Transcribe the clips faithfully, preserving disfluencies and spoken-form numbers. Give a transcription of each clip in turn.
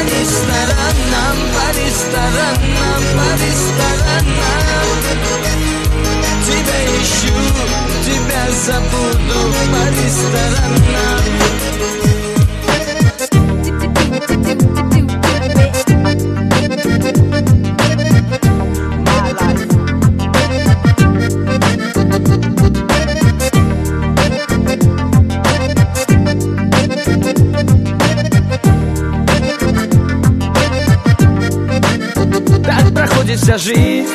ресторанам, по ресторанам, по ресторанам. Тебя ищу, тебя забуду по ресторанам. Вся жизнь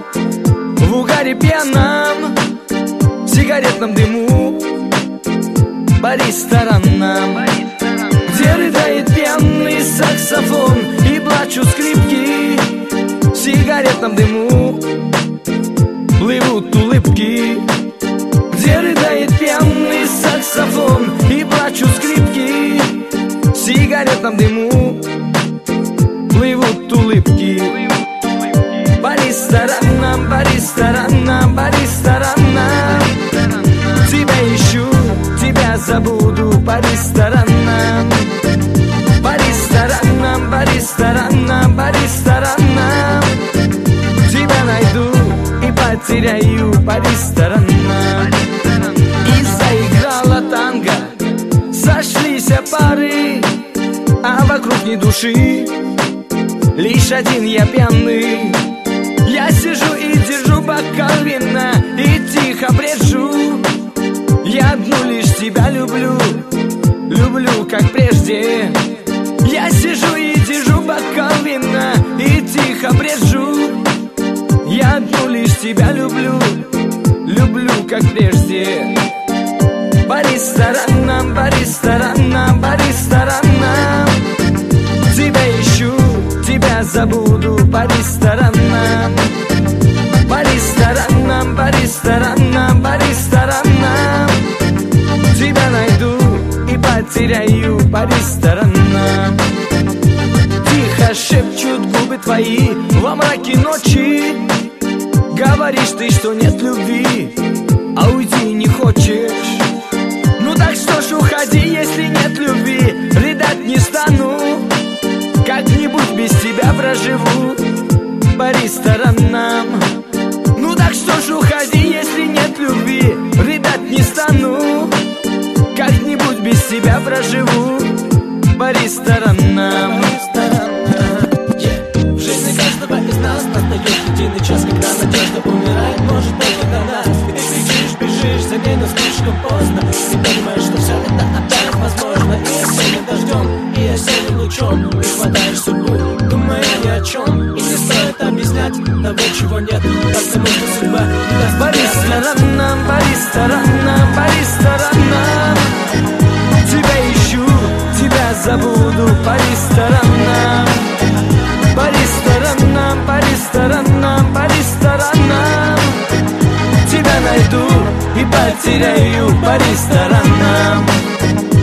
в угаре пьяном, в сигаретном дыму, по ресторанам, где рыдает пьяный саксофон и плачут скрипки. В сигаретном дыму плывут улыбки, где рыдает пьяный саксофон и плачут скрипки. В сигаретном дыму плывут улыбки. По ресторанам, по ресторанам, по ресторанам. Тебя ищу, тебя забуду по ресторанам. По ресторанам, по ресторанам, по ресторанам. Тебя найду и потеряю по ресторанам. И заиграла танго, сошлись пары, а вокруг ни души, лишь один я пьяный. Я сижу и держу бокал вина и тихо брежу. Я одну лишь тебя люблю, люблю как прежде. Я сижу и держу бокал вина и тихо брежу. Я одну лишь тебя люблю, люблю как прежде. По ресторанам, по ресторанам, по ресторанам. Тебя ищу, тебя забуду по ресторанам. По ресторанам, по ресторанам, по ресторанам. Тебя найду и потеряю по ресторанам. Тихо шепчут губы твои во мраке ночи. Говоришь ты, что нет любви, а уйти не хочешь. Ну так что ж уходи, если нет любви. Рыдать не стану, как-нибудь без тебя проживу по ресторанам. Ну так что ж уходи, если нет любви. Рыдать не стану, как-нибудь без тебя проживу по ресторанам. В жизни каждого из нас настает единый час, когда надежда умирает, может только на нас. И ты кричишь, бежишь за ней, но слишком поздно. Ты понимаешь, что все это опять возможно. И осенним дождем, и осенним лучом ты хватаешь судьбу, думая ни о чем. И не стоит объяснять того, чего нет, потому что судьба не даст. По ресторанам, по ресторанам, по ресторанам. Тебя ищу, тебя забуду по ресторанам. По ресторанам, по ресторанам, по ресторанам. Тебя найду и потеряю по ресторанам.